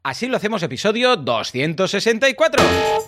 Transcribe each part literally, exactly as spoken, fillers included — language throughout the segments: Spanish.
Así lo hacemos, episodio doscientos sesenta y cuatro.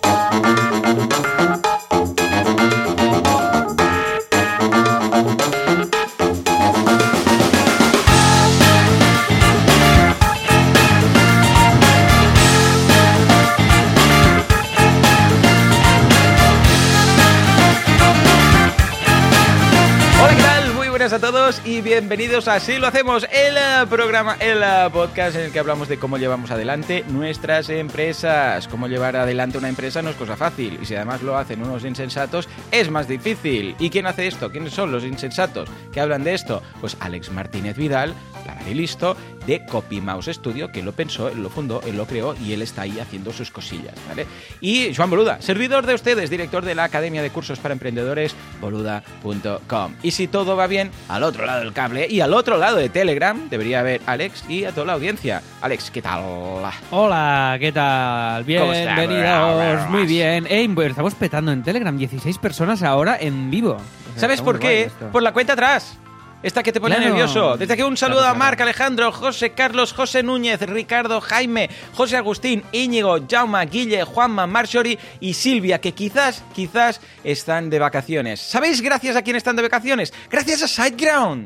A todos y bienvenidos a Así lo hacemos, el programa, el podcast en el que hablamos de cómo llevamos adelante nuestras empresas. Cómo llevar adelante una empresa no es cosa fácil, y si además lo hacen unos insensatos es más difícil. ¿Y quién hace esto? ¿Quiénes son los insensatos que hablan de esto? Pues Alex Martínez Vidal, la y listo, de CopyMouse Studio, que lo pensó, él lo fundó, él lo creó y él está ahí haciendo sus cosillas, ¿vale? Y Joan Boluda, servidor de ustedes, director de la Academia de Cursos para Emprendedores, boluda punto com. Y si todo va bien, al otro lado del cable y al otro lado de Telegram debería haber Alex y a toda la audiencia. Alex, ¿qué tal? Hola, ¿qué tal? Bienvenidos, muy bien. Hey, estamos petando en Telegram, dieciséis personas ahora en vivo. O sea, ¿sabes por qué? Por la cuenta atrás. Esta que te pone claro. nervioso. Desde aquí un saludo claro, claro. a Marc, Alejandro, José Carlos, José Núñez, Ricardo, Jaime, José Agustín, Íñigo, Jaume, Guille, Juanma, Marjorie y Silvia, que quizás, quizás están de vacaciones. ¿Sabéis gracias a quién están de vacaciones? Gracias a SiteGround.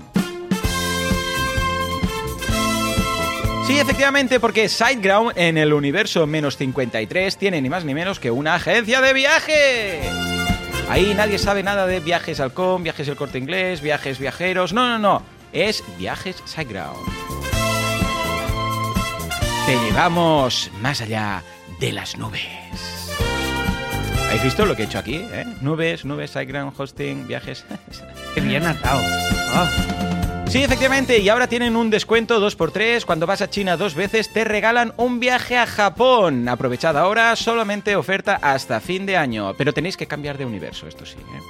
Sí, efectivamente, porque SiteGround en el universo menos cincuenta y tres tiene ni más ni menos que una agencia de viajes. Ahí nadie sabe nada de Viajes Halcón, Viajes El Corte Inglés, Viajes Viajeros. No, no, no. Es Viajes SiteGround. Te llevamos más allá de las nubes. ¿Habéis visto lo que he hecho aquí? ¿Eh? Nubes, nubes, SiteGround, hosting, viajes. Qué bien atado. Oh. Sí, efectivamente, y ahora tienen un descuento dos por tres. Cuando vas a China dos veces te regalan un viaje a Japón. Aprovechad ahora, solamente oferta hasta fin de año. Pero tenéis que cambiar de universo, esto sí, ¿eh?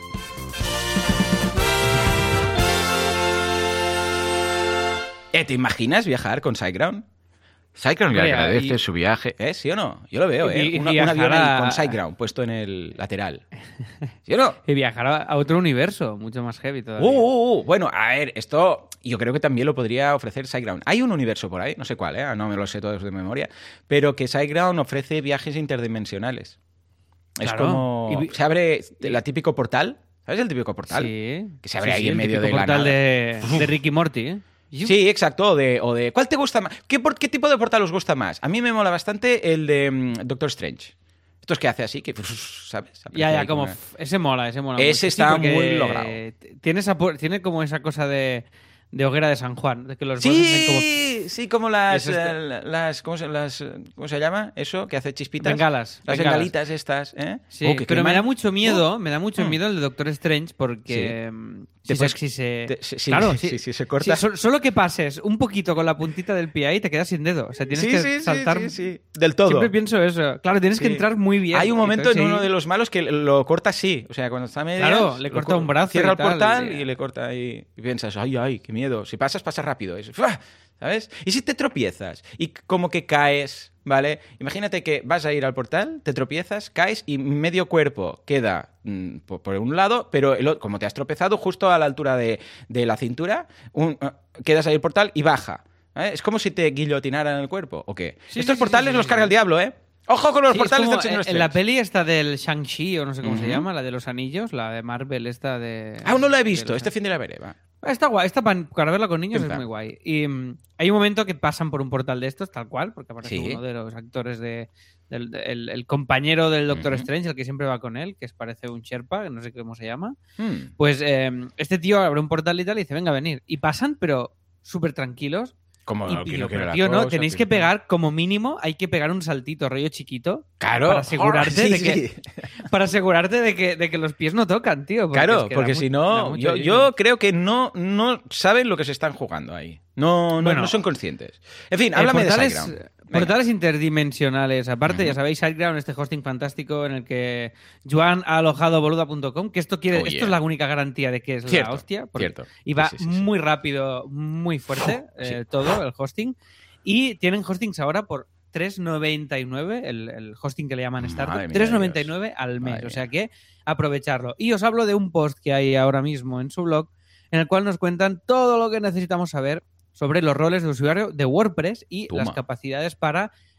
¿Eh ¿Te imaginas viajar con SiteGround? SiteGround le agradece y... su viaje. ¿Eh? ¿Sí o no? Yo lo veo, ¿eh? Y, Una, un avión ahí con SiteGround puesto en el lateral. ¿Sí o no? Y viajar a otro universo, mucho más heavy todavía. Uh, uh, uh. Bueno, a ver, esto yo creo que también lo podría ofrecer SiteGround. Hay un universo por ahí, no sé cuál, ¿eh? No me lo sé todos de memoria, pero que SiteGround ofrece viajes interdimensionales. Es claro. como... Y... Se abre el típico portal. ¿Sabes el típico portal? Sí. Que se abre sí, ahí sí, en medio de la portal nada. De, de Rick y Morty, ¿eh? Sí, exacto, o de, o de... ¿Cuál te gusta más? ¿Qué, por, ¿Qué tipo de portal os gusta más? A mí me mola bastante el de um, Doctor Strange. Esto es que hace así, que... ¿Sabes? Ya, ya, como... Una... Ese mola, ese mola. Ese mucho. está sí, muy logrado. Tiene, esa, tiene como esa cosa de... de hoguera de San Juan, de que los sí, como... sí, como las, eh, las, ¿cómo se, las, ¿cómo se llama? Eso, que hace chispitas. Bengalas. Las bengalas. bengalitas estas, ¿eh? Sí, oh, pero queman. me da mucho miedo, oh. me da mucho mm. miedo el de Doctor Strange porque... Sí. Si, Después, se, si se... Te, sí, claro, sí, sí, sí, sí, se corta. Sí, solo, solo que pases un poquito con la puntita del pie ahí te quedas sin dedo. O sea, tienes sí, que sí, saltar... Sí, sí, sí. Del todo. Siempre pienso eso. Claro, tienes sí. que entrar muy bien. Hay un momento en sí. uno de los malos que lo corta así. O sea, cuando está medio... Claro, le corta un brazo Cierra y el tal, portal y... y le corta ahí. Y piensas, ay, ay, qué miedo. Si pasas, pasa rápido. Es... ¿Sabes? Y si te tropiezas y como que caes, ¿vale? Imagínate que vas a ir al portal, te tropiezas, caes y medio cuerpo queda mmm, por, por un lado, pero el, como te has tropezado justo a la altura de, de la cintura, un, uh, quedas ahí el portal y baja. ¿Eh? Es como si te guillotinaran el cuerpo, ¿o qué? Sí, Estos sí, portales sí, sí, los sí, carga sí. el diablo, ¿eh? ¡Ojo con los sí, portales del señor Strange! En la peli esta del Shang-Chi, o no sé cómo uh-huh. se llama, la de los anillos, la de Marvel esta de... Ah, no la he visto. Este fin de la veré, va. Está guay, esta para, para verla con niños es muy guay. Y um, hay un momento que pasan por un portal de estos, tal cual, porque aparece sí. uno de los actores de... Del, el, el compañero del Doctor uh-huh. Strange, el que siempre va con él, que parece un Sherpa, no sé cómo se llama. Hmm. Pues eh, este tío abre un portal y tal y dice, venga a venir. Y pasan, pero súper tranquilos. Como y, no, tío, no pero, la tío, cosa, no, tenéis tío. que pegar, como mínimo, hay que pegar un saltito, rollo chiquito. Claro. Para asegurarte, oh, sí, de, que, sí. para asegurarte de que, de que los pies no tocan, tío. Porque claro, es que porque mu- si no, yo, yo creo que no, no saben lo que se están jugando ahí. No, no, Bueno, no son conscientes. En fin, Eh, háblame portales, de SiteGround. Portales interdimensionales. Aparte, Uh-huh. ya sabéis, SiteGround, este hosting fantástico en el que Joan ha alojado boluda punto com, que esto quiere, Oh, yeah. esto es la única garantía de que es Cierto, la hostia. cierto. Y va Sí, sí, sí, sí. muy rápido, muy fuerte, Oh, sí. eh, todo el hosting. Y tienen hostings ahora por tres noventa y nueve, el, el hosting que le llaman Startup, Madre mía, tres noventa y nueve al mes. Madre O sea mía. que aprovecharlo. Y os hablo de un post que hay ahora mismo en su blog, en el cual nos cuentan todo lo que necesitamos saber sobre los roles de usuario de WordPress y Toma. las capacidades para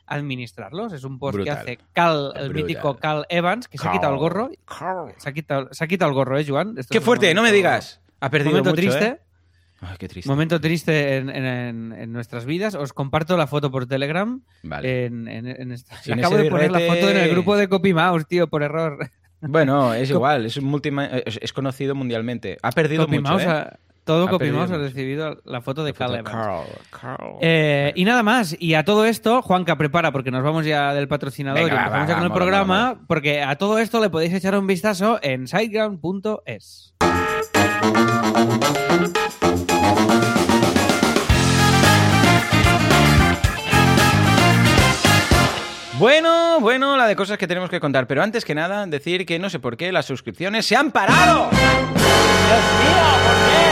administrarlos. Es un post Brutal. que hace Cal, el Brutal. mítico Cal Evans, que Carl. se ha quitado el gorro. Carl. Se ha quitado, se ha quitado el gorro, ¿eh, Joan? Esto ¡Qué es un fuerte! momento, No me digas. Ha perdido momento mucho, triste. ¿eh? Ay, qué triste. Momento triste en, en, en nuestras vidas. Os comparto la foto por Telegram. Vale. En, en, en esta... Sin Acabo ese de poner la birrete- foto en el grupo de CopyMouse, tío, por error. Bueno, es igual, es, un multi... es, es conocido mundialmente. Ha perdido mucho, CopyMouse ¿eh? ha- todo Ha CopyMouse perdido ha mucho. recibido la foto de La foto Cal de Evans. Carl, Carl. Eh, y nada más. Y a todo esto, Juanca, prepara, porque nos vamos ya del patrocinador Venga, y va, empezamos va, ya con el mola, programa, mola, mola. porque a todo esto le podéis echar un vistazo en siteground punto es. Bueno, bueno, la de cosas que tenemos que contar. Pero antes que nada, decir que no sé por qué las suscripciones se han parado. ¡Dios mío! ¿Por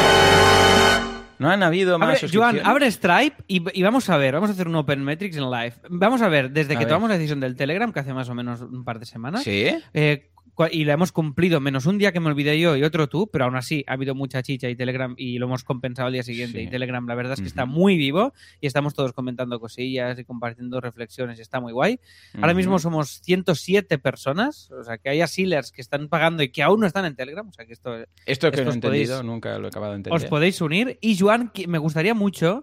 qué? No han habido más Abre, suscripciones. Joan, abre Stripe y, y vamos a ver, vamos a hacer un Open Metrics en live. Vamos a ver, desde A que ver. tomamos la decisión del Telegram, que hace más o menos un par de semanas, ¿Sí? eh, cua- y la hemos cumplido, menos un día que me olvidé yo y otro tú, pero aún así ha habido mucha chicha y Telegram y lo hemos compensado al día siguiente. Sí. Y Telegram, la verdad es que Ujú. está muy vivo y estamos todos comentando cosillas y compartiendo reflexiones y está muy guay. Ahora Ujú. mismo somos ciento siete personas, o sea que hay asilers que están pagando y que aún no están en Telegram, o sea que esto Esto que esto no he os entendido, podéis- nunca lo he acabado de entender. os podéis unir. Y Joan, que- me gustaría mucho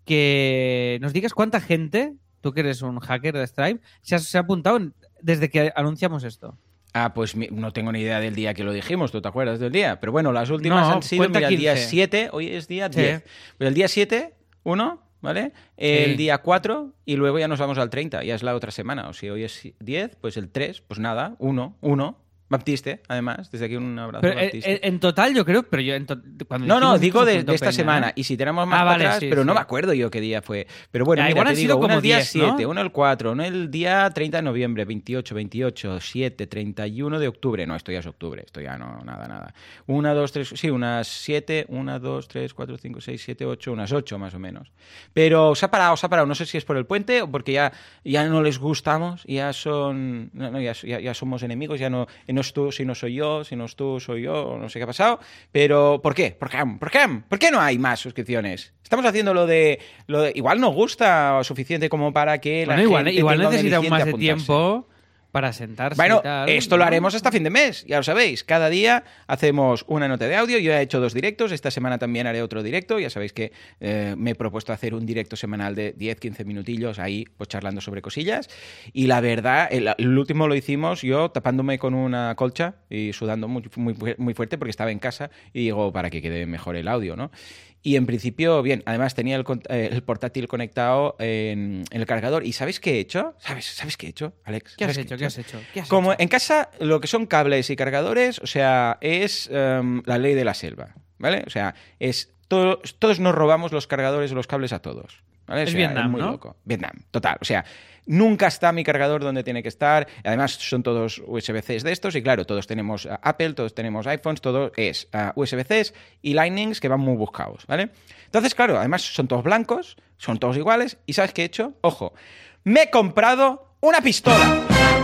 que nos digas cuánta gente, tú que eres un hacker de Stripe, se ha, se ha apuntado en- desde que anunciamos esto. Ah, pues mi- no tengo ni idea del día que lo dijimos, ¿tú te acuerdas del día? Pero bueno, las últimas No, han sido, cuenta mira, el día quince. siete, hoy es día Sí. diez. Pues el día siete, uno, ¿vale? El Sí. día cuatro y luego ya nos vamos al treinta, ya es la otra semana. O si hoy es diez, pues el tres, pues nada, uno, uno. Baptiste, además, desde aquí un abrazo Pero, a eh, Baptiste. eh, en total, yo creo, pero yo en to- cuando No, no, dijimos digo esto se de, apuntó de esta peña, semana. ¿eh? Y si tenemos más Ah, para vale, atrás, sí, pero no sí. me acuerdo yo qué día fue. Pero bueno, Ah, mira, igual te han sido digo, uno como el día diez, ¿no? siete, uno el cuatro, uno el día treinta de noviembre, veintiocho, veintiocho, siete, treinta y uno de octubre. No, esto ya es octubre, esto ya no, nada, nada. Una, dos, tres, sí, unas siete, una, dos, tres, cuatro, cinco, seis, siete, ocho, unas ocho más o menos. Pero se ha parado, se ha parado. No sé si es por el puente o porque ya, ya no les gustamos, ya son, no, no, ya, ya, ya somos enemigos, ya no, no es tú, si no soy yo, si no es tú, soy yo, no sé qué ha pasado. Pero, ¿por qué? ¿Por qué? ¿Por qué? ¿Por qué no hay más suscripciones? Estamos haciendo lo de, lo de igual nos gusta suficiente como para que la Bueno, igual, gente igual tenga un necesita un más de aliciente a apuntarse. tiempo para sentarse Bueno, y tal. esto lo ¿no? haremos hasta fin de mes, ya lo sabéis. Cada día hacemos una nota de audio. Yo he hecho dos directos, esta semana también haré otro directo. Ya sabéis que eh, me he propuesto hacer un directo semanal de diez, quince minutillos ahí, pues charlando sobre cosillas. Y la verdad, el, el último lo hicimos yo tapándome con una colcha y sudando muy, muy, muy fuerte porque estaba en casa y digo, para que quede mejor el audio, ¿no? Y en principio, bien, además tenía el, eh, el portátil conectado en, en el cargador. ¿Y sabéis qué he hecho? ¿Sabes, ¿sabes qué he hecho, Alex? ¿Qué has ¿Sabes hecho? ¿Qué has hecho? ¿Qué has Como hecho? en casa, lo que son cables y cargadores, o sea, es um, la ley de la selva, ¿vale? O sea, es todo, todos nos robamos los cargadores o los cables a todos, ¿vale? O Es sea, Vietnam, muy ¿no? loco. Vietnam, total. O sea, nunca está mi cargador donde tiene que estar. Además, son todos U S B Cs de estos y claro, todos tenemos uh, Apple, todos tenemos iPhones, todo es uh, U S B Cs y Lightnings que van muy buscados, ¿vale? Entonces, claro, además son todos blancos, son todos iguales y ¿sabes qué he hecho? Ojo, me he comprado una pistola.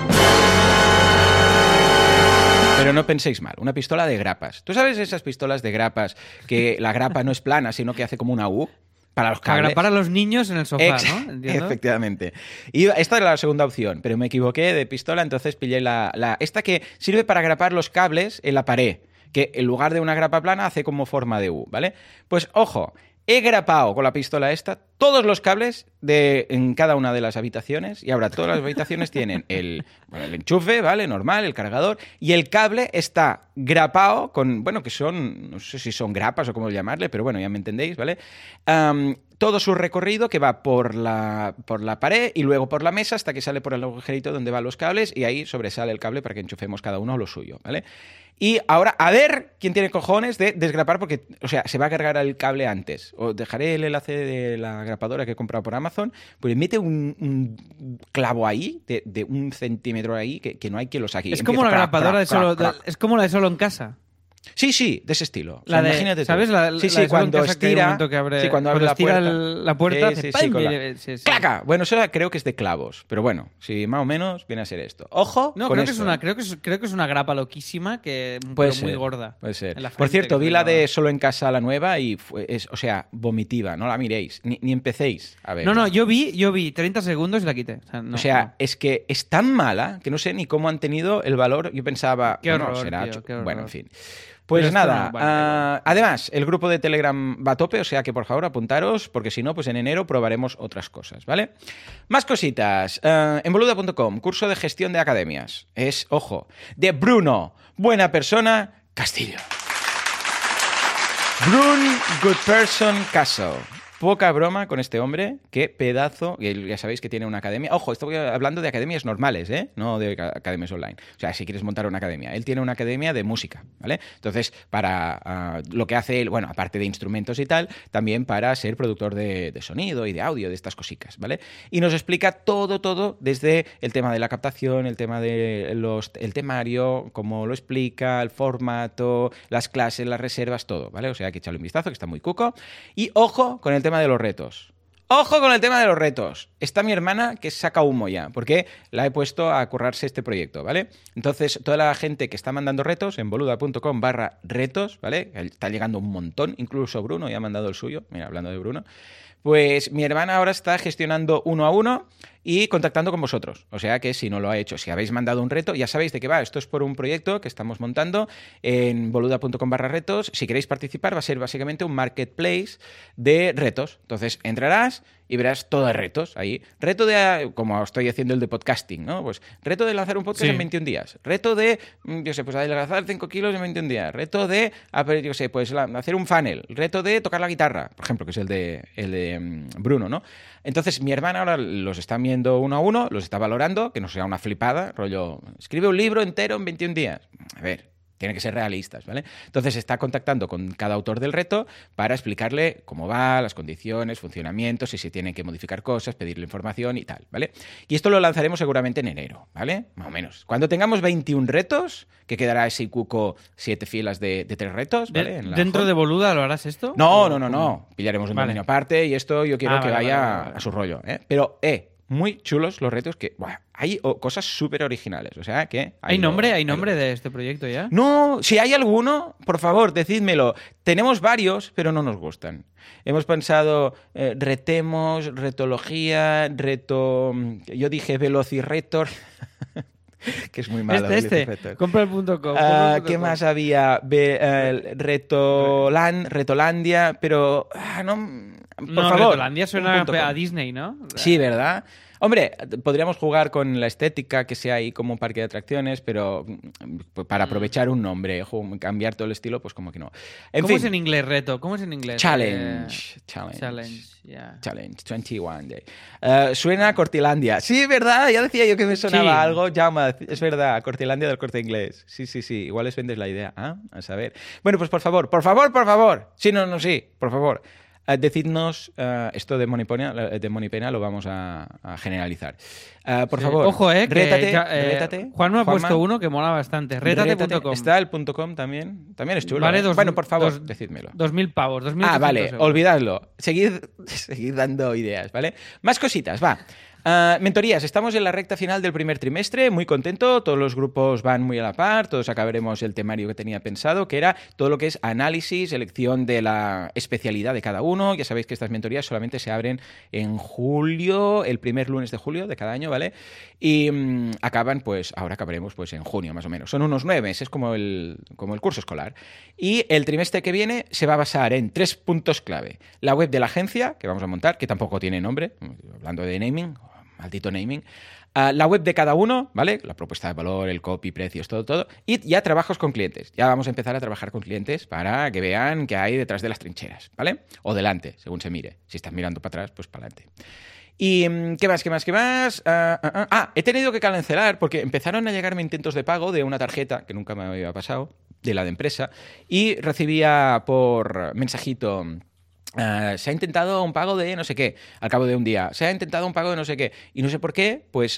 Pero no penséis mal, una pistola de grapas. ¿Tú sabes esas pistolas de grapas que la grapa no es plana, sino que hace como una U? Para los Para cables. agrapar a los niños en el sofá, Ex- ¿no? Entiendo. Efectivamente. Y esta era la segunda opción, pero me equivoqué de pistola, entonces pillé la, la esta que sirve para agrapar los cables en la pared, que en lugar de una grapa plana hace como forma de U, ¿vale? Pues ojo, he grapado con la pistola esta todos los cables de, en cada una de las habitaciones y ahora todas las habitaciones tienen el, bueno, el enchufe, ¿vale? Normal, el cargador y el cable está grapado con, bueno, que son, no sé si son grapas o cómo llamarle, pero bueno, ya me entendéis, ¿vale? Um, todo su recorrido que va por la, por la pared y luego por la mesa hasta que sale por el agujerito donde van los cables y ahí sobresale el cable para que enchufemos cada uno lo suyo, ¿vale? Y ahora, a ver quién tiene cojones de desgrapar porque, o sea, se va a cargar el cable antes. Os dejaré el enlace de la grapadora que he comprado por Amazon, pues mete un, un clavo ahí, de, de un centímetro ahí, que, que no hay quien lo saque. Es Y como la empieza, crac, grapadora de crac, solo, crac, de- crac. es como la de solo en casa. Sí, sí, de ese estilo. O sea, la de, imagínate ¿sabes? La, sí, sí, la cuando estira, que abre, sí, cuando abre cuando la estira puerta. El, la puerta sí, hace sí, ¡pam! Sí, con la... sí, sí. ¡Claca! Bueno, eso creo que es de clavos, pero bueno, sí, más o menos viene a ser esto. Ojo no, con creo esto. Que es una, creo, que es, creo que es una grapa loquísima que puede pero ser, muy gorda. Puede ser. Frente, Por cierto, vi la de Solo en Casa, la nueva, y fue, es, o sea, vomitiva, no la miréis, ni, ni empecéis a ver. No, no, yo vi, yo vi treinta segundos y la quité. O sea, no, o sea no. es que es tan mala que no sé ni cómo han tenido el valor. Yo pensaba, qué bueno, horror, será... tío, qué horror. Bueno, en fin. Pues Pero nada, no, vale, uh, además, el grupo de Telegram va a tope, o sea que por favor apuntaros, porque si no, pues en enero probaremos otras cosas, ¿vale? Más cositas. Uh, en boluda punto com, curso de gestión de academias. Es, ojo, de Bruno, buena persona, Castillo. Brun Good Person Castle. Poca broma con este hombre, qué pedazo, y ya sabéis que tiene una academia. Ojo, estoy hablando de academias normales, ¿eh? No de academias online. O sea, si quieres montar una academia. Él tiene una academia de música, ¿vale? Entonces, para uh, lo que hace él, bueno, aparte de instrumentos y tal, también para ser productor de, de sonido y de audio, de estas cositas, ¿vale? Y nos explica todo, todo, desde el tema de la captación, el tema de los, el temario, cómo lo explica, el formato, las clases, las reservas, todo, ¿vale? O sea, hay que echarle un vistazo, que está muy cuco. Y ojo con el tema de los retos. ¡Ojo con el tema de los retos! Está mi hermana que saca humo ya, porque la he puesto a currarse este proyecto, ¿vale? Entonces, toda la gente que está mandando retos en boluda punto com barra retos, ¿vale? Está llegando un montón, incluso Bruno ya ha mandado el suyo, mira, hablando de Bruno. Pues mi hermana ahora está gestionando uno a uno y contactando con vosotros. O sea que si no lo ha hecho, si habéis mandado un reto, ya sabéis de qué va. Esto es por un proyecto que estamos montando en boluda punto com barra retos. Si queréis participar, va a ser básicamente un marketplace de retos. Entonces entrarás y verás todo de retos ahí. Reto de, como estoy haciendo el de podcasting, ¿no? Pues reto de lanzar un podcast sí. en veintiún días. Reto de, yo sé, pues adelgazar cinco kilos en veintiún días. Reto de, yo sé, pues hacer un funnel. Reto de tocar la guitarra, por ejemplo, que es el de, el de um, Bruno, ¿no? Entonces, mi hermana ahora los está viendo uno a uno, los está valorando, que no sea una flipada, rollo, escribe un libro entero en veintiún días. A ver, tienen que ser realistas, ¿vale? Entonces está contactando con cada autor del reto para explicarle cómo va, las condiciones, funcionamientos, si se tienen que modificar cosas, pedirle información y tal, ¿vale? Y esto lo lanzaremos seguramente en enero, ¿vale? Más o menos. Cuando tengamos veintiún retos, que quedará ese cuco siete filas de, de tres retos, ¿vale? En la ¿Dentro home. de Boluda lo harás esto? No, no, no, no. Pillaremos un vale. dominio aparte y esto yo quiero ah, que vale, vaya vale, vale, vale. a su rollo, ¿eh? Pero, eh, muy chulos los retos que... Buah, hay oh, cosas súper originales, o sea que... ¿Hay nombre, lo, ¿hay nombre lo... de este proyecto ya? No, si hay alguno, por favor, decídmelo. Tenemos varios, pero no nos gustan. Hemos pensado eh, retemos, retología, reto... Yo dije velocirretor... que es muy malo. Este, este. Compra el punto com. Uh, ¿Qué más había? Be, uh, Retolan, Retolandia, pero... Uh, no... Por no, favor. Retolandia suena a Disney, ¿no? Sí, ¿verdad? Hombre, podríamos jugar con la estética, que sea ahí como un parque de atracciones, pero para aprovechar un nombre, cambiar todo el estilo, pues como que no. En ¿Cómo fin, es en inglés reto? ¿Cómo es en inglés? Challenge. Eh... Challenge. Challenge, yeah. Challenge, veintiuno Day. Uh, suena a Cortilandia. Sí, ¿verdad? Ya decía yo que me sonaba sí. algo. Llama, es verdad, Cortilandia del Corte Inglés. Sí, sí, sí. Igual les vendes la idea. ¿Ah? A saber. Bueno, pues por favor, por favor, por favor. Sí, no, no, sí, por favor. Uh, decidnos, uh, esto de Monipena, de Monipena lo vamos a, a generalizar. Uh, por sí. favor, Ojo, eh, rétate, ya, eh, rétate. Juan me ha Juanma, puesto uno que mola bastante. Rétate punto com. Está el punto .com también. También es chulo. Vale, ¿eh? dos, bueno, por favor, dos, decídmelo. Dos mil pavos. Dos mil ah, vale, euros. olvidadlo. Seguid, seguid dando ideas, ¿vale? Más cositas, va. Uh, mentorías, estamos en la recta final del primer trimestre, muy contento, todos los grupos van muy a la par, todos acabaremos el temario que tenía pensado, que era todo lo que es análisis, elección de la especialidad de cada uno. Ya sabéis que estas mentorías solamente se abren en julio, el primer lunes de julio de cada año, ¿vale? Y um, acaban, pues, ahora acabaremos pues en junio más o menos. Son unos nueve meses como el, como el curso escolar. Y el trimestre que viene se va a basar en tres puntos clave. La web de la agencia, que vamos a montar, que tampoco tiene nombre, hablando de naming, maldito naming, uh, la web de cada uno, ¿vale? La propuesta de valor, el copy, precios, todo, todo, y ya trabajos con clientes. Ya vamos a empezar a trabajar con clientes para que vean qué hay detrás de las trincheras, ¿vale? O delante, según se mire. Si estás mirando para atrás, pues para adelante. ¿Y qué más, qué más, qué más? Uh, uh, uh. Ah, he tenido que cancelar porque empezaron a llegarme intentos de pago de una tarjeta que nunca me había pasado, de la de empresa, y recibía por mensajito... Uh, se ha intentado un pago de no sé qué al cabo de un día, se ha intentado un pago de no sé qué y no sé por qué, pues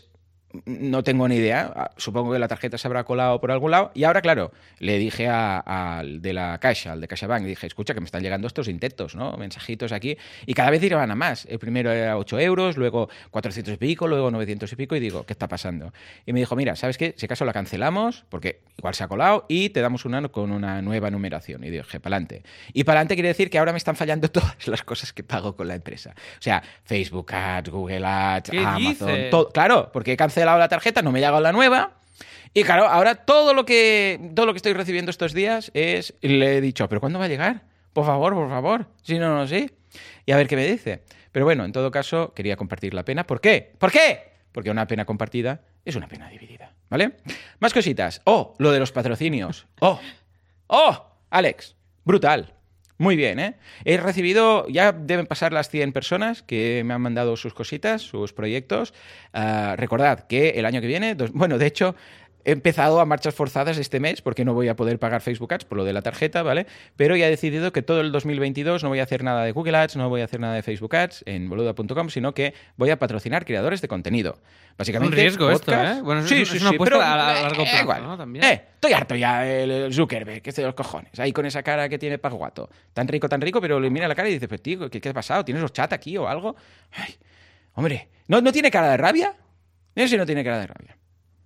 no tengo ni idea. Supongo que la tarjeta se habrá colado por algún lado. Y ahora, claro, le dije al de la Caixa, al de CaixaBank, y dije, escucha, que me están llegando estos intentos, ¿no? Mensajitos aquí. Y cada vez iban a más. El primero era ocho euros, luego cuatrocientos y pico, luego novecientos y pico. Y digo, ¿qué está pasando? Y me dijo, mira, ¿sabes qué? Si acaso la cancelamos, porque igual se ha colado, y te damos una con una nueva numeración. Y dije, pa'lante. Y pa'lante quiere decir que ahora me están fallando todas las cosas que pago con la empresa. O sea, Facebook Ads, Google Ads, Amazon, todo. Claro, porque he cancelado la tarjeta, no me ha llegado la nueva. Y claro, ahora todo lo que todo lo que estoy recibiendo estos días es, le he dicho, ¿pero cuándo va a llegar? Por favor, por favor. Si no, no sé. Y a ver qué me dice. Pero bueno, en todo caso, quería compartir la pena. ¿Por qué? ¿Por qué? Porque una pena compartida es una pena dividida, ¿vale? Más cositas. Oh, lo de los patrocinios. Oh, oh, Alex, brutal. Muy bien, ¿eh? He recibido, ya deben pasar las cien personas que me han mandado sus cositas, sus proyectos. Uh, recordad que el año que viene, dos, bueno, de hecho, he empezado a marchas forzadas este mes porque no voy a poder pagar Facebook Ads por lo de la tarjeta, ¿vale? Pero ya he decidido que todo el dos mil veintidós no voy a hacer nada de Google Ads, no voy a hacer nada de Facebook Ads en boluda punto com, sino que voy a patrocinar creadores de contenido. Básicamente, un riesgo podcast. Esto, ¿eh? Bueno, sí, es, sí, es una sí, apuesta pero, a, a largo plazo, eh, igual. ¿no? También. Eh, estoy harto ya el Zuckerberg, que es de los cojones, ahí con esa cara que tiene Pasguato. Tan rico, tan rico, pero le mira la cara y dice, pues tío, ¿qué, qué ha pasado? ¿Tienes los chat aquí o algo? Ay, hombre, ¿no, ¿no tiene cara de rabia? Dime si no tiene cara de rabia.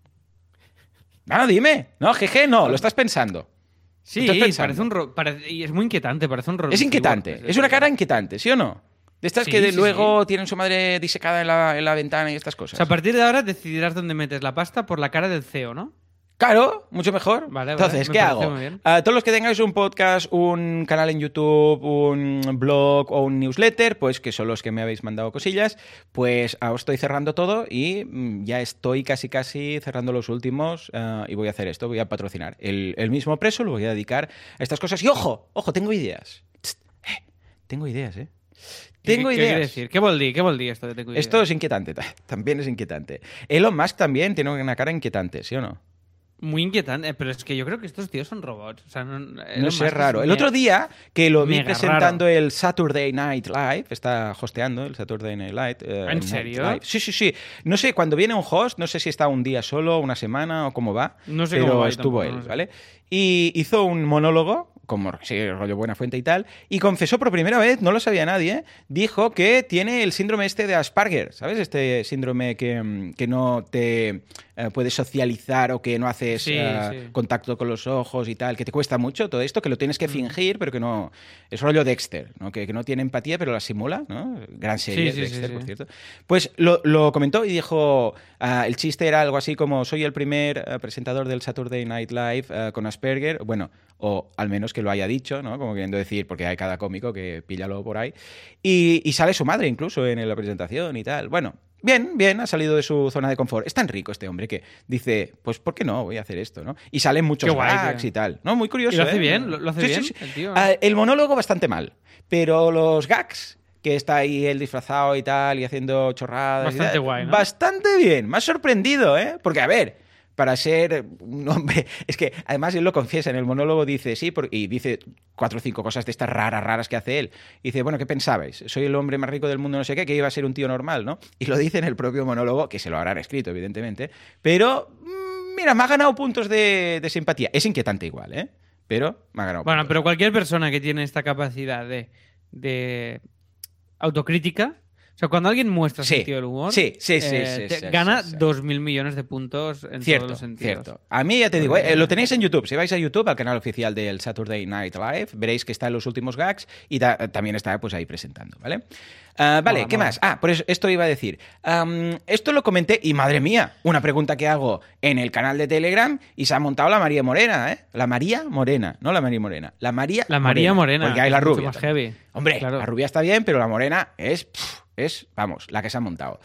No, dime. No, jeje, no, lo estás pensando. Sí, parece un ro- parece, y es muy inquietante, parece un rol. Es inquietante, es, es una cara inquietante, ¿sí o no? De estas sí, que de sí, luego sí. tienen su madre disecada en la, en la ventana y estas cosas. O sea, a partir de ahora decidirás dónde metes la pasta por la cara del C E O, ¿no? Claro, mucho mejor. Vale, Entonces, vale, ¿qué hago? Uh, todos los que tengáis un podcast, un canal en YouTube, un blog o un newsletter, pues que son los que me habéis mandado cosillas, pues uh, os estoy cerrando todo y um, ya estoy casi casi cerrando los últimos uh, y voy a hacer esto, voy a patrocinar. El, el mismo preso lo voy a dedicar a estas cosas. Y ojo, ojo, tengo ideas. Tst, eh, tengo ideas, ¿eh? Tengo ¿Qué, ideas. ¿Qué quiere decir? ¿Qué volví? ¿Qué volví esto de tengo ideas? Esto es inquietante, también es inquietante. Elon Musk también tiene una cara inquietante, ¿sí o no? Muy inquietante, pero es que yo creo que estos tíos son robots. O sea, no, no sé, raro. El otro día que lo vi presentando raro. el Saturday Night Live, está hosteando el Saturday Night Live. Eh, ¿En serio? Live. Sí, sí, sí. No sé, cuando viene un host, no sé si está un día solo, una semana o cómo va. No sé pero cómo va estuvo tampoco, él, no sé. ¿vale? Y hizo un monólogo, como sí, rollo buena fuente y tal, y confesó por primera vez, no lo sabía nadie, dijo que tiene el síndrome este de Asperger, ¿sabes? Este síndrome que, que no te eh, puedes socializar o que no haces sí, eh, sí. contacto con los ojos y tal, que te cuesta mucho todo esto, que lo tienes que mm. fingir, pero que no... Es rollo Dexter, ¿no? Que, que no tiene empatía, pero la simula, ¿no? Gran serie, sí, sí, Dexter, sí, por sí. cierto. Pues lo, lo comentó y dijo, uh, el chiste era algo así como, soy el primer uh, presentador del Saturday Night Live uh, con Asperger, bueno, o al menos que lo haya dicho, ¿no? Como queriendo decir, porque hay cada cómico que píllalo por ahí. Y, y sale su madre incluso en la presentación y tal. Bueno, bien, bien, ha salido de su zona de confort. Es tan rico este hombre que dice, pues ¿por qué no? Voy a hacer esto, ¿no? Y salen muchos guay, gags tío. y tal. ¿No? Muy curioso, ¿Y lo hace ¿eh? bien? ¿Lo, lo hace sí, bien sí, sí. el tío? Uh, el monólogo bastante mal, pero los gags... que está ahí él disfrazado y tal, y haciendo chorradas. Bastante y tal. guay, ¿no? Bastante bien. Me ha sorprendido, ¿eh? Porque, a ver, para ser un hombre... Es que, además, él lo confiesa en el monólogo, dice, sí, por... y dice cuatro o cinco cosas de estas raras, raras que hace él. Y dice, bueno, ¿qué pensabais? Soy el hombre más rico del mundo, no sé qué, que iba a ser un tío normal, ¿no? Y lo dice en el propio monólogo, que se lo habrán escrito, evidentemente. Pero, mira, me ha ganado puntos de, de simpatía. Es inquietante igual, ¿eh? Pero me ha ganado Bueno, puntos. pero cualquier persona que tiene esta capacidad de... de... autocrítica. O sea, cuando alguien muestra sí, sentido del humor, sí, sí, sí, eh, sí, te sí, gana sí, sí. dos mil millones de puntos en Cierto, todos los sentidos. cierto. A mí ya te digo, eh, lo tenéis en YouTube. Si vais a YouTube, al canal oficial del Saturday Night Live, veréis que está en los últimos gags y ta- también está pues ahí presentando, ¿vale? Uh, vale, Mola, ¿qué mola. más? Ah, por eso esto iba a decir. Um, esto lo comenté y, madre mía, una pregunta que hago en el canal de Telegram y se ha montado la María Morena, ¿eh? La María Morena, no la María Morena. La María La María Morena. Porque hay la es mucho rubia. más también. heavy. Hombre, Claro. la rubia está bien, pero la morena es, pff, es, vamos, la que se ha montado.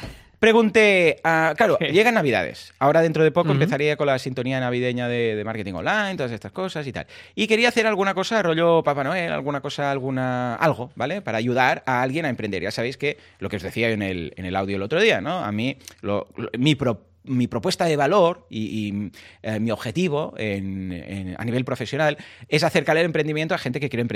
Pregunté, uh, claro, ¿Qué? llegan Navidades. Ahora dentro de poco Ujú. empezaría con la sintonía navideña de, de marketing online, todas estas cosas y tal. Y quería hacer alguna cosa rollo Papá Noel, alguna cosa, alguna algo, ¿vale? Para ayudar a alguien a emprender. Ya sabéis que lo que os decía en el, en el audio el otro día, ¿no? A mí, lo, lo- mi pro- mi propuesta de valor y, y, eh, mi objetivo en, en- a nivel profesional es acercar el emprendimiento a gente que quiere emprender.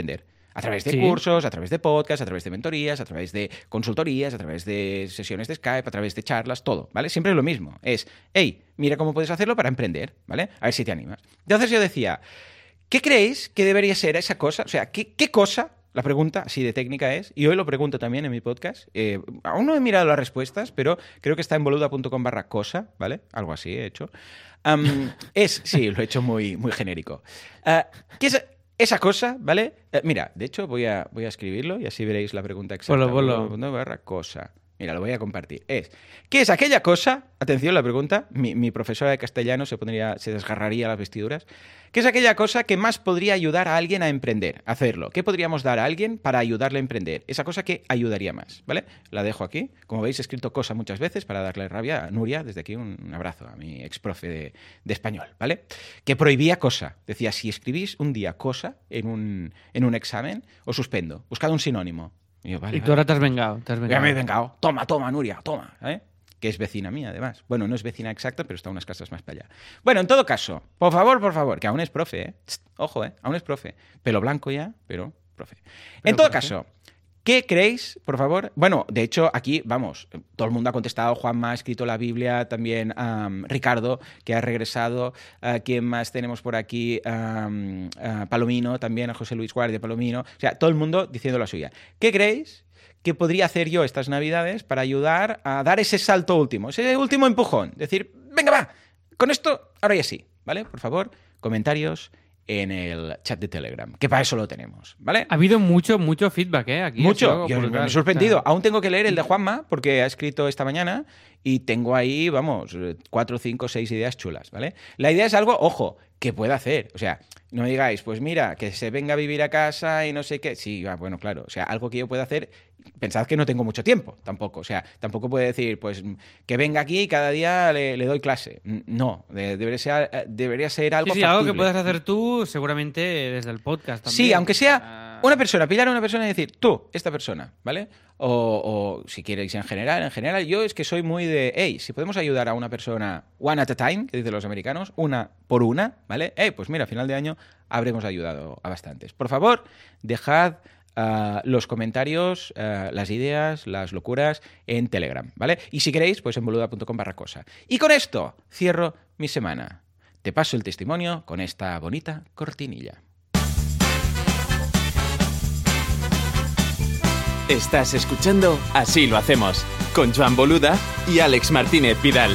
A través de Sí. cursos, a través de podcasts, a través de mentorías, a través de consultorías, a través de sesiones de Skype, a través de charlas, todo, ¿vale? Siempre es lo mismo. Es, hey, mira cómo puedes hacerlo para emprender, ¿vale? A ver si te animas. Entonces yo decía, ¿qué creéis que debería ser esa cosa? O sea, ¿qué, qué cosa? La pregunta, así de técnica es, y hoy lo pregunto también en mi podcast, eh, aún no he mirado las respuestas, pero creo que está en boluda.com barra cosa, ¿vale? Algo así he hecho. Um, es, sí, lo he hecho muy, muy genérico. Uh, ¿Qué es esa cosa, ¿vale? Uh, mira, de hecho voy a, voy a escribirlo y así veréis la pregunta exacta. Bolo, bolo. boluda barra cosa. Mira, lo voy a compartir. Es, ¿qué es aquella cosa? Atención, la pregunta. Mi, mi profesora de castellano se pondría, se desgarraría las vestiduras. ¿Qué es aquella cosa que más podría ayudar a alguien a emprender? A hacerlo. ¿Qué podríamos dar a alguien para ayudarle a emprender? Esa cosa que ayudaría más, ¿vale? La dejo aquí. Como veis, he escrito cosa muchas veces para darle rabia a Nuria. Desde aquí un abrazo a mi ex profe de, de español, ¿vale? Que prohibía cosa. Decía, si escribís un día cosa en un, en un examen, os suspendo. Buscad un sinónimo. Y, yo, vale, y tú vale. ahora te has vengado. Te has vengado. Ya me he vengado. Toma, toma, Nuria, toma. ¿eh? Que es vecina mía, además. Bueno, no es vecina exacta, pero está unas casas más para allá. Bueno, en todo caso, por favor, por favor, que aún es profe, ¿eh? Tst, ojo, ¿eh? Aún es profe. Pelo blanco ya, pero profe. Pero en todo profe. caso, ¿qué creéis, por favor? Bueno, de hecho, aquí, vamos, todo el mundo ha contestado. Juanma ha escrito la Biblia, también um, Ricardo, que ha regresado. Uh, ¿Quién más tenemos por aquí? Um, uh, Palomino, también a José Luis Guardia Palomino. O sea, todo el mundo diciendo la suya. ¿Qué creéis que podría hacer yo estas Navidades para ayudar a dar ese salto último, ese último empujón? Decir, venga, va, con esto, ahora ya sí, ¿vale? Por favor, comentarios en el chat de Telegram, que para eso lo tenemos, ¿vale? Ha habido mucho, mucho feedback, ¿eh? Aquí Mucho. Yo brutal. me he sorprendido. O sea, Aún tengo que leer el de Juanma, porque ha escrito esta mañana, y tengo ahí, vamos, cuatro, cinco, seis ideas chulas, ¿vale? La idea es algo, ojo, que pueda hacer. O sea, no me digáis, pues mira, que se venga a vivir a casa y no sé qué. Sí, bueno, claro. O sea, algo que yo pueda hacer. Pensad que no tengo mucho tiempo tampoco. O sea, tampoco puede decir, pues, que venga aquí y cada día le, le doy clase. No, de, debería, ser, debería ser algo sí, sí, algo que puedas hacer tú, seguramente desde el podcast también. Sí, aunque sea una persona, pillar a una persona y decir, tú, esta persona, ¿vale? O, o si queréis en general, en general, yo es que soy muy de, hey, si podemos ayudar a una persona one at a time, que dicen los americanos, una por una, ¿vale? Hey, pues mira, a final de año habremos ayudado a bastantes. Por favor, dejad uh, los comentarios, uh, las ideas, las locuras en Telegram, ¿vale? Y si queréis, pues en boluda.com barra cosa. Y con esto cierro mi semana. Te paso el testimonio con esta bonita cortinilla. Estás escuchando Así lo hacemos, con Joan Boluda y Alex Martínez Vidal.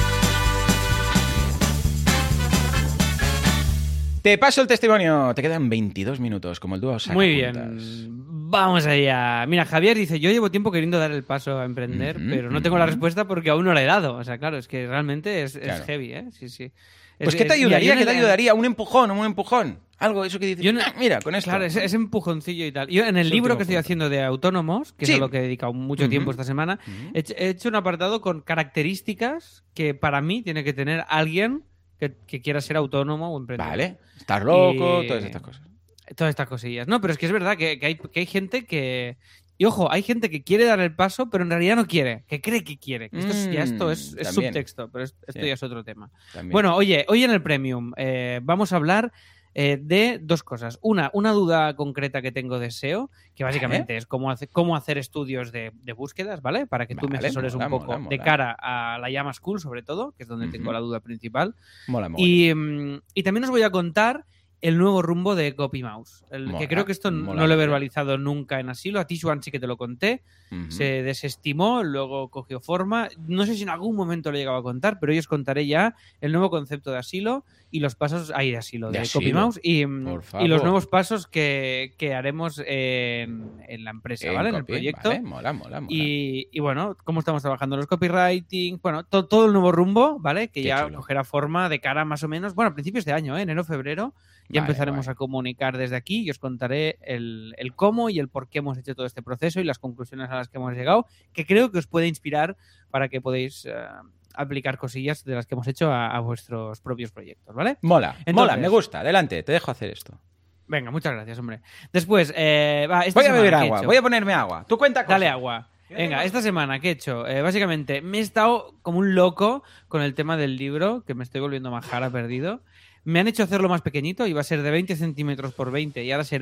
Te paso el testimonio. Te quedan veintidós minutos, como el dúo saca Muy puntas. bien. Vamos allá. Mira, Javier dice, yo llevo tiempo queriendo dar el paso a emprender, Uh-huh, pero no uh-huh. tengo la respuesta porque aún no la he dado. O sea, claro, es que realmente es, Claro. es heavy, ¿eh? Sí, sí. Pues Es- ¿qué te es- mira, ayudaría? yo ¿Qué te en el- ayudaría? Un empujón, un empujón. Algo, eso que dices, Yo no- "Ah, mira, con esto. Claro, ese, ese empujoncillo y tal. Yo en el Ese libro último que estoy punto. haciendo de autónomos, que Sí. es a lo que he dedicado mucho Ujú. tiempo esta semana, Ujú. he, hecho- he hecho un apartado con características que para mí tiene que tener alguien que, que quiera ser autónomo o emprendedor. Vale, estar loco, Y- todas estas cosas. Todas estas cosillas. No, pero es que es verdad que, que hay, que hay gente que... Y ojo, hay gente que quiere dar el paso, pero en realidad no quiere, que cree que quiere. Que esto es, ya esto es, Mm, es también. subtexto, pero es- esto Sí. ya es otro tema. También. Bueno, oye, hoy en el Premium eh, vamos a hablar eh, de dos cosas. Una, una duda concreta que tengo de S E O, que básicamente es cómo, hace- cómo hacer estudios de, de búsquedas, ¿vale? Para que tú me Vale, asesores mola, un poco mola, de mola. cara a la Llama School, sobre todo, que es donde tengo Ujú. la duda principal. Mola, mola. Y, mm, y también os voy a contar el nuevo rumbo de CopyMouse. El, Mola, que creo que esto mola no lo he mucho. verbalizado nunca en Asilo. A ti, Joan, sí que te lo conté. Ujú. Se desestimó, luego cogió forma. No sé si en algún momento lo he llegado a contar, pero hoy os contaré ya el nuevo concepto de Asilo y los pasos ahí de Asilo, De de, Asilo, CopyMouse y, mm, por y favor. los nuevos pasos que, que haremos en, en la empresa, En ¿vale? En el copy, proyecto. Vale, mola, mola, mola. Y, y bueno, cómo estamos trabajando los copywriting, bueno, to- todo el nuevo rumbo, ¿vale? Que Qué ya chulo. cogerá forma de cara más o menos, bueno, a principios de año, ¿eh? Enero, febrero, ya Vale, empezaremos guay. a comunicar desde aquí y os contaré el, el cómo y el por qué hemos hecho todo este proceso y las conclusiones a las que hemos llegado, que creo que os puede inspirar para que podáis eh, aplicar cosillas de las que hemos hecho a, a vuestros propios proyectos, ¿vale? Mola, Entonces- mola, me gusta. Adelante, te dejo hacer esto. Venga, muchas gracias, hombre. Después, eh, va, esta Voy a semana, beber ¿qué he agua, hecho? voy a ponerme agua. Tú cuenta cosas. Dale agua. Venga, esta semana, ¿qué he hecho? Eh, básicamente, me he estado como un loco con el tema del libro, que me estoy volviendo majara perdido. Me han hecho hacerlo más pequeñito, iba a ser de veinte centímetros por veinte y ahora será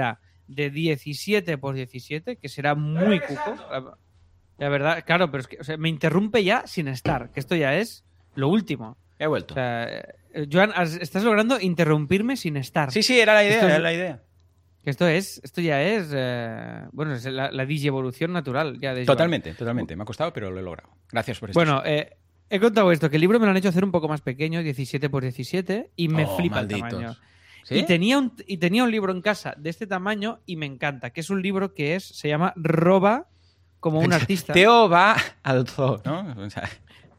de diecisiete por diecisiete, que será muy cuco. La, la verdad, claro, pero es que o sea, me interrumpe ya sin estar, que esto ya es lo último. He vuelto. O sea, Joan, estás logrando interrumpirme sin estar. Sí, sí, era la idea, esto era es, la idea. Esto es, esto ya es, eh, bueno, es la, la digievolución natural ya de Joan. Totalmente, totalmente. Me ha costado, pero lo he logrado. Gracias por esto. Bueno, eh, he contado esto, que el libro me lo han hecho hacer un poco más pequeño, diecisiete por diecisiete, y me oh, flipa malditos. el tamaño. ¿Sí? Y tenía, un, y tenía un libro en casa de este tamaño y me encanta, que es un libro que es, se llama Roba como un artista. Teo va al zoo, ¿no? O sea,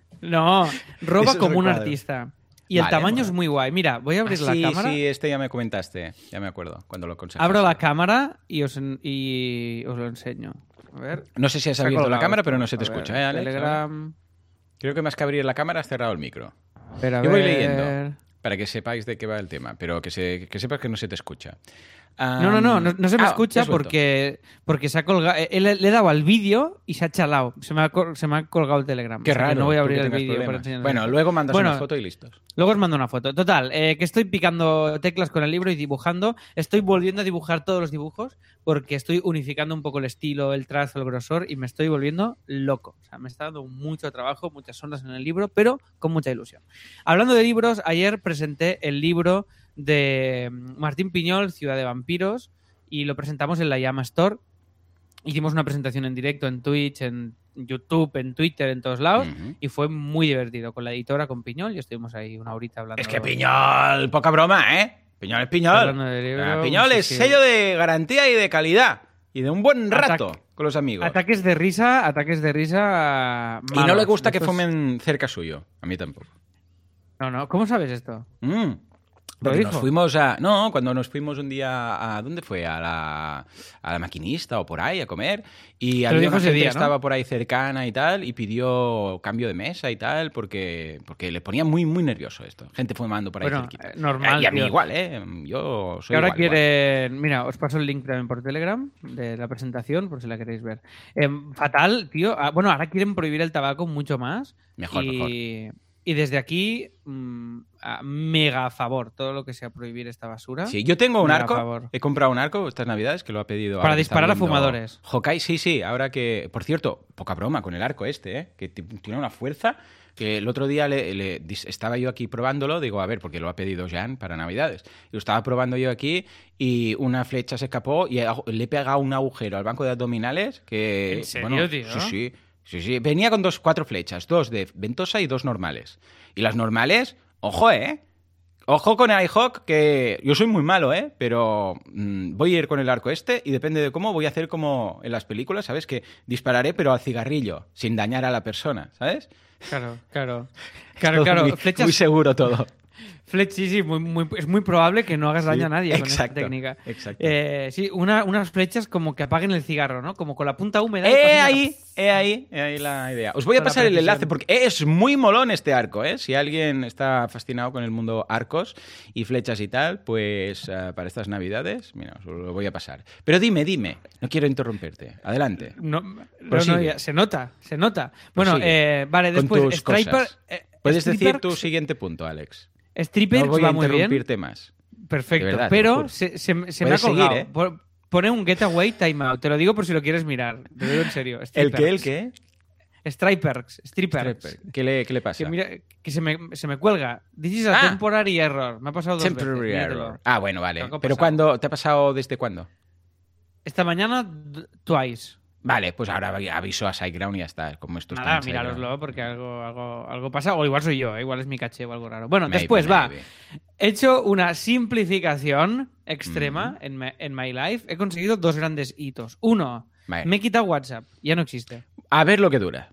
no, Roba Eso como un recuadro. artista. Y el Vale, tamaño bueno. es muy guay. Mira, voy a abrir ah, sí, la cámara. Sí, este ya me comentaste, ya me acuerdo, cuando lo aconsejaste. Abro la cámara y os, en- y os lo enseño. A ver. No sé si has Se ha abierto la colgado cámara, esto. pero no se te A ver, escucha, ¿eh, Alex? Telegram. Creo que más que abrir la cámara has cerrado el micro. Espera, a Yo voy ver. leyendo, para que sepáis de qué va el tema, pero que, se, que sepas que no se te escucha. Um, No, no, no, no, no se me ah, escucha ¿te has vuelto? porque, porque se ha colgado. eh, Le, le he dado al vídeo y se ha chalado. Se me ha, col- se me ha colgado el Telegram. Qué O sea que raro. no voy a tú abrir que el tengas vídeo para problemas. enseñaros Bueno, esto. luego mandas Bueno, una foto y listos. Luego os mando una foto. Total, eh, que estoy picando teclas con el libro y dibujando. Estoy volviendo a dibujar todos los dibujos porque estoy unificando un poco el estilo, el trazo, el grosor y me estoy volviendo loco. O sea, me está dando mucho trabajo, muchas sombras en el libro, pero con mucha ilusión. Hablando de libros, ayer presenté el libro de Martín Piñol, Ciudad de Vampiros, y lo presentamos en la Llama Store. Hicimos una presentación en directo en Twitch, en YouTube, en Twitter, en todos lados, Uh-huh. y fue muy divertido con la editora, con Piñol, y estuvimos ahí una horita hablando. Es que Piñol, poca broma, ¿eh? Piñol es Piñol. Hablando de libro, Ah, Piñol sí, es sí. sello de garantía y de calidad. Y de un buen rato Ataque- con los amigos. Ataques de risa, ataques de risa. Y no le malos. gusta que Estos- fumen cerca suyo. A mí tampoco. No, no, ¿cómo sabes esto? Mm. ¿Lo Porque dijo? nos fuimos a... No, cuando nos fuimos un día a... ¿Dónde fue? A la, a la maquinista o por ahí a comer. Y lo había dijo una ese gente día, que ¿no? estaba por ahí cercana y tal y pidió cambio de mesa y tal porque, porque le ponía muy, muy nervioso esto. Gente fumando por ahí Bueno, cerquita. eh, normal, Y a mí tío. igual, ¿eh? Yo soy Que ahora igual, igual. quieren. Mira, os paso el link también por Telegram de la presentación, por si la queréis ver. Em, fatal, tío. Ah, bueno, ahora quieren prohibir el tabaco mucho más. Mejor, y, mejor. Y desde aquí, mm, a mega a favor. Todo lo que sea prohibir esta basura. Sí, yo tengo un Mega a arco. favor. He comprado un arco estas navidades que lo ha pedido. Para ahora que está disparar a viendo fumadores. Hawkeye, sí, sí. Ahora que. Por cierto, poca broma con el arco este, ¿eh? Que t- tiene una fuerza. Que el otro día le, le- dis- estaba yo aquí probándolo. Digo, a ver, porque lo ha pedido Jan para navidades. Y lo estaba probando yo aquí y una flecha se escapó y a- le he pegado un agujero al banco de abdominales. Que, ¿En serio, bueno, tío? Sí, sí. Sí, sí. Venía con dos, cuatro flechas, dos de ventosa y dos normales. Y las normales, ojo, ¿eh? Ojo con el iHawk, que yo soy muy malo, ¿eh? Pero mmm, voy a ir con el arco este y depende de cómo voy a hacer como en las películas, ¿sabes? Que dispararé pero al cigarrillo, sin dañar a la persona, ¿sabes? Claro, claro. Claro, Todo claro. Muy, Flechas. muy seguro todo. Flech, sí, sí, muy, muy- es muy probable que no hagas daño Sí, a nadie con esta exacto, técnica. exacto. Eh, sí, una- unas flechas como que apaguen el cigarro, ¿no? Como con la punta húmeda. y He pasen ahí, he ahí, he ahí la idea. Os voy a Con la pasar el precisión. enlace porque es muy molón este arco, ¿eh? Si alguien está fascinado con el mundo arcos y flechas y tal, pues eh, para estas navidades, mira, os lo voy a pasar. Pero dime, dime, no quiero interrumpirte. Adelante. No, no, Prosigue. no, ya- se nota, se nota. Bueno, Prosigue. eh, vale, Con después tus Striper. cosas. eh, Puedes decir Striper- tu siguiente punto, Alex. Stripper No voy a va muy bien. interrumpirte más. Perfecto, De verdad, te lo pero juro. se, se- se me ha Puedes seguir, colgado. ¿eh? Por- Pone un getaway timeout. Te lo digo por si lo quieres mirar. Te lo digo en serio. ¿El qué? ¿El Striperx. qué? Striperx. Striperx. Stripper. ¿Qué le, qué le pasa? Que, mira, que se, me, se me cuelga. This is a Ah. temporary error. Me ha pasado dos Temporary veces. error. míratelo. Ah, bueno, vale. Algo ha ¿Pero pasado. cuándo? ¿Te ha pasado desde cuándo? Esta mañana, d- twice. Vale, pues ahora aviso a SiteGround y ya está. Como esto está Nada, en SiteGround. mirároslo porque algo, algo, algo pasa. O igual soy yo, ¿eh? Igual es mi caché o algo raro. Bueno, Maybe, después va. maybe. He hecho una simplificación extrema Mm. en, my, en My Life. He conseguido dos grandes hitos. Uno, Vale. me he quitado WhatsApp. Ya no existe. A ver lo que dura.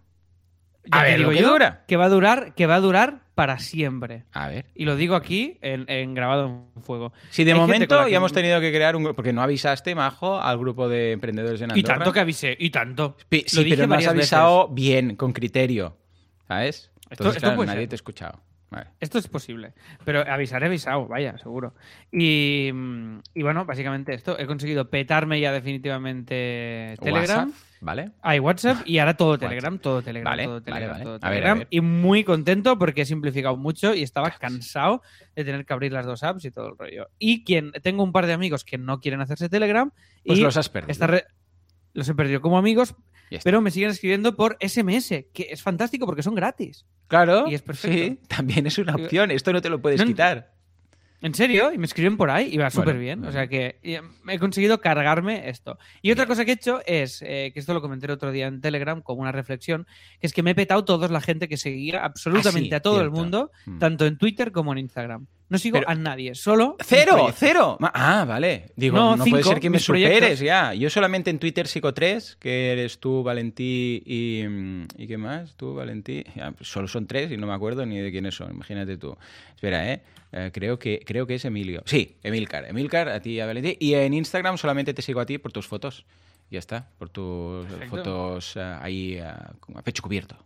Ya A te ver digo lo que yo dura. Que va a durar, que va a durar para siempre. A ver. Y lo digo aquí en, en grabado en fuego. Si de Hay gente momento con la que- ya hemos tenido que crear un grupo, porque no avisaste, Majo, al grupo de emprendedores en Y Andorra. tanto que avisé, y tanto. Pi- Sí, Lo dije pero no has varias avisado bien, con criterio. ¿Sabes? Esto- Entonces, esto claro, puede nadie ser. te ha escuchado. Vale. Esto es posible, pero avisaré avisado, vaya, seguro. Y, y bueno, básicamente esto. He conseguido petarme ya definitivamente Telegram. WhatsApp, ¿vale? Hay WhatsApp y ahora todo Telegram, todo Telegram, vale, todo Telegram, vale, vale. todo A ver, Telegram. a ver. Y muy contento porque he simplificado mucho y estaba cansado de tener que abrir las dos apps y todo el rollo. Y quien tengo un par de amigos que no quieren hacerse Telegram Pues y los has perdido. esta re- los he perdido como amigos, pero me siguen escribiendo por S M S, que es fantástico porque son gratis. Claro, Y es perfecto. sí, también es una opción. Esto no te lo puedes No, quitar. ¿En serio? Y me escriben por ahí y va súper Bueno, bien. bueno. O sea que eh, he conseguido cargarme esto. Y otra cosa que he hecho es, eh, que esto lo comenté el otro día en Telegram como una reflexión, que es que me he petado toda la gente que seguía absolutamente Ah, sí, a todo cierto. el mundo, Mm. tanto en Twitter como en Instagram. No sigo Pero- a nadie, solo... mis ¡Cero! proyectos. ¡Cero! Ma- Ah, vale. Digo, No, no, cinco, puede ser que me mis proyectos. superes ya. Yo solamente en Twitter sigo tres, que eres tú, Valentí y... mm, ¿Y qué más? Tú, Valentí... Ya, pues solo son tres y no me acuerdo ni de quiénes son. Imagínate tú. Espera, ¿eh? Eh, creo, que, creo que es Emilio. Sí, Emilcar. Emilcar, a ti y a Valentí. Y en Instagram solamente te sigo a ti por tus fotos. Ya está. Por tus Perfecto. fotos eh, ahí eh, como a pecho cubierto.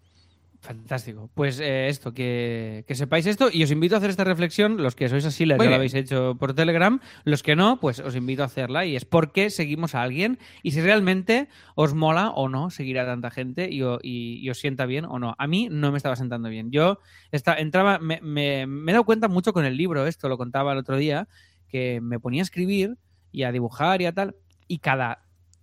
Fantástico. Pues eh, esto, que, que sepáis esto y os invito a hacer esta reflexión, los que sois así, ya Muy lo bien. habéis hecho por Telegram, los que no, pues os invito a hacerla y es por qué seguimos a alguien y si realmente os mola o no seguir a tanta gente y, o- y- y os sienta bien o no. A mí no me estaba sentando bien. Yo esta- entraba, me, me- me he dado cuenta mucho con el libro, esto lo contaba el otro día, que me ponía a escribir y a dibujar y a tal, y cada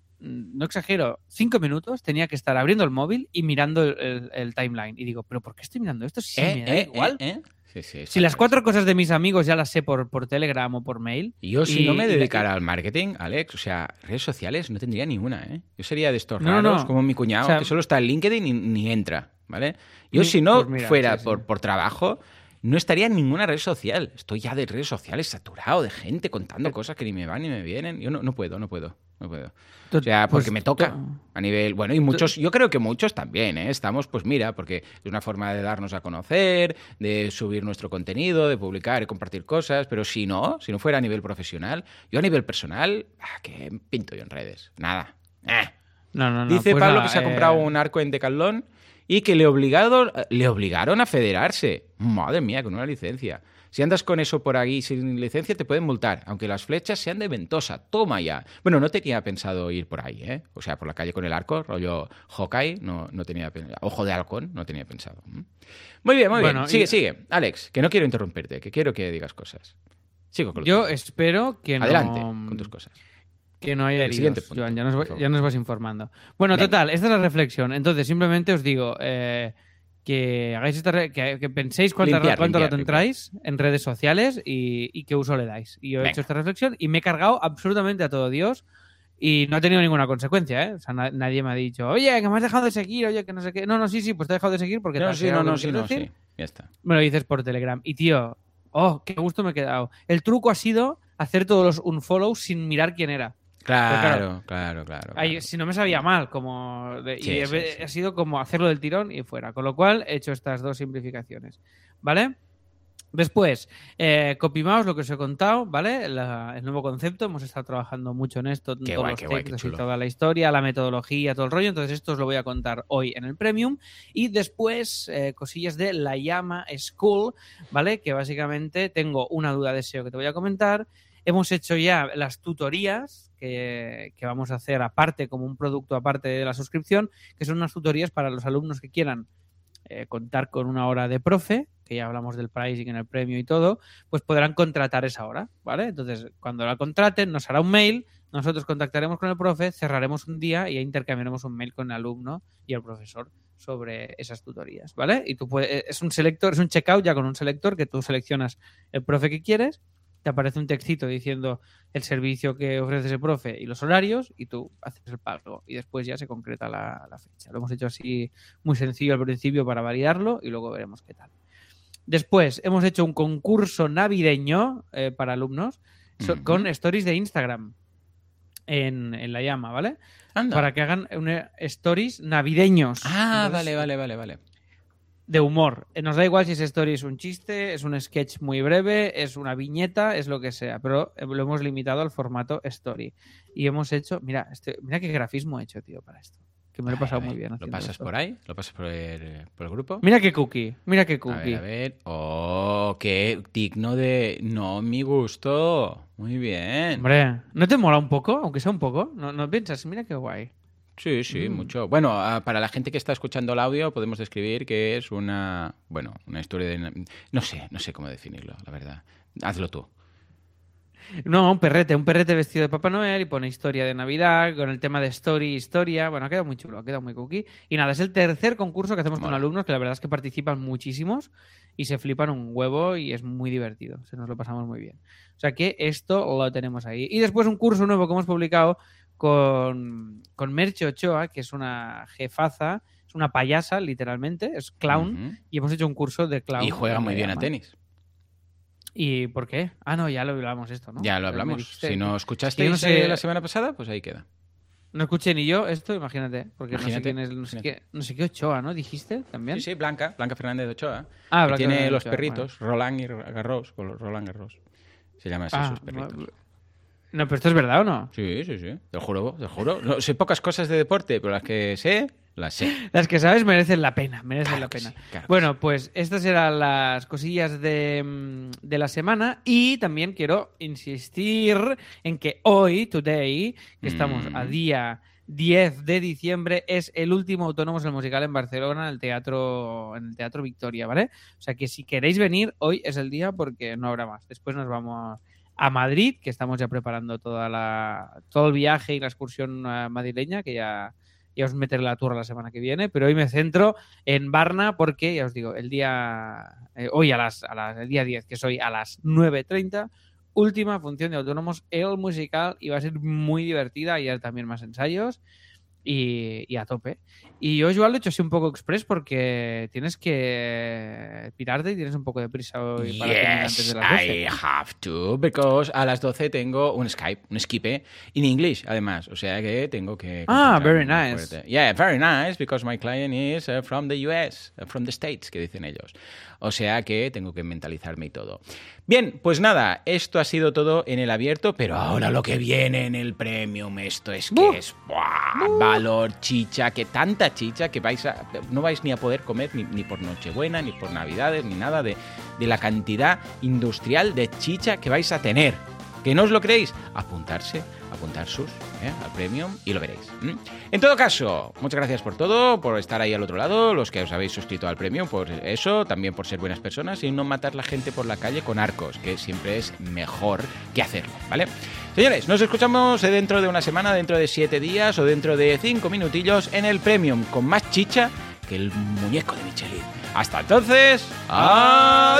no exagero, cinco minutos tenía que estar abriendo el móvil y mirando el, el- el timeline. Y digo, ¿pero por qué estoy mirando esto? Si ¿Eh? me da ¿Eh? igual. ¿Eh? ¿Eh? Sí, sí, Si las exacto. cuatro cosas de mis amigos ya las sé por, por Telegram o por mail. Y yo, si y- no me y- dedicara al marketing, Alex, o sea, redes sociales no tendría ninguna, ¿eh? Yo sería de estos No, raros, no. como mi cuñado, O sea, que solo está en LinkedIn y ni entra, ¿vale? Yo, Ni- si no pues mira, fuera sí, sí. Por, por trabajo, no estaría en ninguna red social. Estoy ya de redes sociales saturado de gente contando cosas que ni me van ni me vienen. Yo no, no puedo, no puedo, no puedo. O sea, porque Pues, me toca to- a nivel... Bueno, y muchos, yo creo que muchos también, ¿eh? Estamos, pues mira, porque es una forma de darnos a conocer, de subir nuestro contenido, de publicar y compartir cosas, pero si no, si no fuera a nivel profesional, yo a nivel personal, ah, ¿qué pinto yo en redes? Nada. Eh. No, no, no. Dice pues Pablo nada, que se ha eh, comprado un arco en Decathlon y que le, obligado, le obligaron a federarse. Madre mía, con una licencia. Si andas con eso por ahí sin licencia te pueden multar, aunque las flechas sean de ventosa. Toma ya. Bueno, no tenía pensado ir por ahí, ¿eh? O sea, por la calle con el arco, rollo Hawkeye, no, no tenía pensado. Ojo de halcón, no tenía pensado. ¿Mm? Muy bien, muy Bueno, bien. Sigue, y- sigue. Alex, que no quiero interrumpirte, que quiero que digas cosas. Sigo con lo Yo tuyo. espero que no... Adelante con tus cosas. Que no haya El siguiente heridos, punto, Joan, ya nos, por va- favor. ya nos vas informando. Bueno, Venga. total, esta es la reflexión. Entonces, simplemente os digo eh, que hagáis esta re- que, que penséis cuánta- Limpiar, cuánto limpiar, lo tendráis en redes sociales y, y qué uso le dais. Y yo he Venga. hecho esta reflexión y me he cargado absolutamente a todo Dios y no ha tenido ninguna consecuencia, ¿eh? O sea, na- nadie me ha dicho, oye, que me has dejado de seguir, oye, que no sé qué. No, no, sí, sí, pues te he dejado de seguir porque te No, has sí, quedado no, con no, lo que sí, quieres no, sí. decir. Ya está. Me lo dices por Telegram. Y tío, oh, qué gusto me he quedado. El truco ha sido hacer todos los unfollows sin mirar quién era. Claro, claro, claro. Ay, claro. si no me sabía mal, como de- Sí, y he, sí, sí. ha sido como hacerlo del tirón y fuera. Con lo cual he hecho estas dos simplificaciones, ¿vale? Después, eh, CopyMouse, lo que os he contado, ¿vale? La- el nuevo concepto, hemos estado trabajando mucho en esto, en Qué todos guay, los qué guay, qué textos y chulo. toda la historia, la metodología, todo el rollo. Entonces, esto os lo voy a contar hoy en el Premium. Y después, eh, cosillas de la Llama School, ¿vale? Que básicamente tengo una duda de S E O que te voy a comentar. Hemos hecho ya las tutorías que, que vamos a hacer aparte, como un producto aparte de la suscripción, que son unas tutorías para los alumnos que quieran eh, contar con una hora de profe, que ya hablamos del pricing en el premio y todo, pues podrán contratar esa hora, ¿vale? Entonces, cuando la contraten, nos hará un mail, nosotros contactaremos con el profe, cerraremos un día y ya intercambiaremos un mail con el alumno y el profesor sobre esas tutorías, ¿vale? Y tú puedes, es un selector, es un checkout ya con un selector que tú seleccionas el profe que quieres, te aparece un textito diciendo el servicio que ofrece ese profe y los horarios y tú haces el pago y después ya se concreta la, la fecha. Lo hemos hecho así muy sencillo al principio para validarlo y luego veremos qué tal. Después hemos hecho un concurso navideño eh, para alumnos so- Ujú. con stories de Instagram en, en la llama, ¿vale? Anda. Para que hagan una- stories navideños. Ah, Entonces, vale, vale, vale, vale. de humor. Eh, Nos da igual si ese story es un chiste, es un sketch muy breve, es una viñeta, es lo que sea, pero eh, lo hemos limitado al formato story. Y hemos hecho, mira, este, mira qué grafismo he hecho, tío, para esto. que me lo he pasado muy bien. ¿Lo pasas esto. por ahí? ¿Lo pasas por el, por el grupo? Mira qué cookie, mira qué cookie. A ver, a ver. ¡Oh, qué digno de... No, mi gusto! Muy bien. Hombre, ¿no te mola un poco? Aunque sea un poco. ¿No, no piensas? Mira qué guay. Sí, sí, mm. mucho. Bueno, para la gente que está escuchando el audio podemos describir que es una... Bueno, una historia de... No sé, no sé cómo definirlo, la verdad. Hazlo tú. No, un perrete, un perrete vestido de Papá Noel y pone historia de Navidad con el tema de story, historia. Bueno, ha quedado muy chulo, ha quedado muy cookie. Y nada, es el tercer concurso que hacemos Mola. con alumnos, que la verdad es que participan muchísimos y se flipan un huevo y es muy divertido. Se nos lo pasamos muy bien. O sea que esto lo tenemos ahí. Y después un curso nuevo que hemos publicado con, con Merche Ochoa, que es una jefaza, es una payasa, literalmente, es clown, uh-huh. y hemos hecho un curso de clown. Y juega muy bien a tenis. ¿Y por qué? Ah, no, ya lo hablamos esto, ¿no? Ya lo hablamos. Dijiste, si no escuchaste no sé, la semana pasada, pues ahí queda. No escuché ni yo esto, imagínate. Porque imagínate, no sé quién es, no sé, qué, no sé qué Ochoa, ¿no? ¿Dijiste también? Sí, sí, Blanca, Blanca Fernández de Ochoa. Ah, que Blanca tiene Fernández los Ochoa, perritos, bueno. Roland y Garros, Roland Garros. Se llama así ah, sus perritos. No, no, pero esto es verdad, ¿o no? Sí, sí, sí. Te lo juro, te lo juro. No, sé pocas cosas de deporte, pero las que sé... Las sé. Las que sabes merecen la pena, merecen claro la pena. Sí, claro bueno, sí. pues estas eran las cosillas de, de la semana y también quiero insistir en que hoy, today, que estamos mm. a día diez de diciembre, es el último Autónomos el Musical en Barcelona, en el Teatro, en el Teatro Victoria, ¿vale? O sea que si queréis venir, hoy es el día porque no habrá más. Después nos vamos a Madrid, que estamos ya preparando toda la, todo el viaje y la excursión madrileña, que ya... Ya os meteré la turra la semana que viene, pero hoy me centro en Barna porque, ya os digo, el día eh, hoy a las, a las el día diez, que es hoy a las nueve treinta, última función de Autónomos, el musical, y va a ser muy divertida y hay también más ensayos y, y a tope. Y yo, Joan, lo he hecho así un poco express porque tienes que pirarte y tienes un poco de prisa hoy para terminar antes de las doce. I have to, because a las doce tengo un Skype, un Skype in English, además. O sea que tengo que... Ah, very nice. Fuerte. Yeah, very nice, because my client is uh, from the U S, uh, from the States, que dicen ellos. O sea que tengo que mentalizarme y todo. Bien, pues nada, esto ha sido todo en el abierto, pero ahora lo que viene en el Premium, esto es que uh, es ¡buah! Uh, valor, chicha, que tanta chicha que vais a, no vais ni a poder comer ni, ni por Nochebuena, ni por Navidades, ni nada de, de la cantidad industrial de chicha que vais a tener. ¿Que no os lo creéis? Apuntarse, apuntar sus ¿eh? al Premium y lo veréis. ¿Mm? En todo caso, muchas gracias por todo, por estar ahí al otro lado, los que os habéis suscrito al Premium, por eso, también por ser buenas personas y no matar la gente por la calle con arcos, que siempre es mejor que hacerlo, ¿vale? Señores, nos escuchamos dentro de una semana, dentro de siete días o dentro de cinco minutillos en el Premium, con más chicha que el muñeco de Michelin. Hasta entonces, ¡adiós!